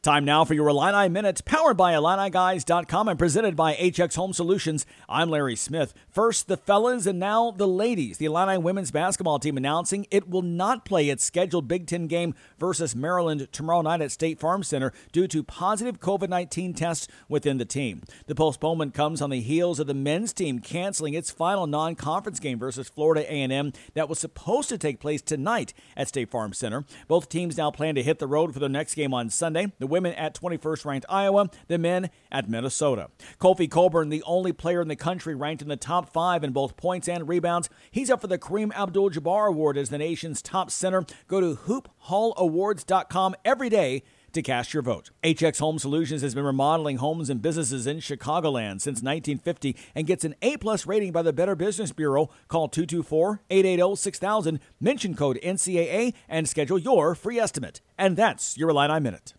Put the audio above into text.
Time now for your Illini Minute, powered by IlliniGuys.com and presented by HX Home Solutions. I'm Larry Smith. First, the fellas and now the ladies. The Illini women's basketball team announcing it will not play its scheduled Big Ten game versus Maryland tomorrow night at State Farm Center due to positive COVID-19 tests within the team. The postponement comes on the heels of the men's team canceling its final non-conference game versus Florida A&M that was supposed to take place tonight at State Farm Center. Both teams now plan to hit the road for their next game on Sunday. The women at 21st ranked Iowa, the men at Minnesota. Kofi Cockburn, the only player in the country ranked in the top 5 in both points and rebounds. He's up for the Kareem Abdul-Jabbar Award as the nation's top center. Go to hoophallawards.com every day to cast your vote. HX Home Solutions has been remodeling homes and businesses in Chicagoland since 1950 and gets an A-plus rating by the Better Business Bureau. Call 224-880-6000, mention code NCAA, and schedule your free estimate. And that's your Illini Minute.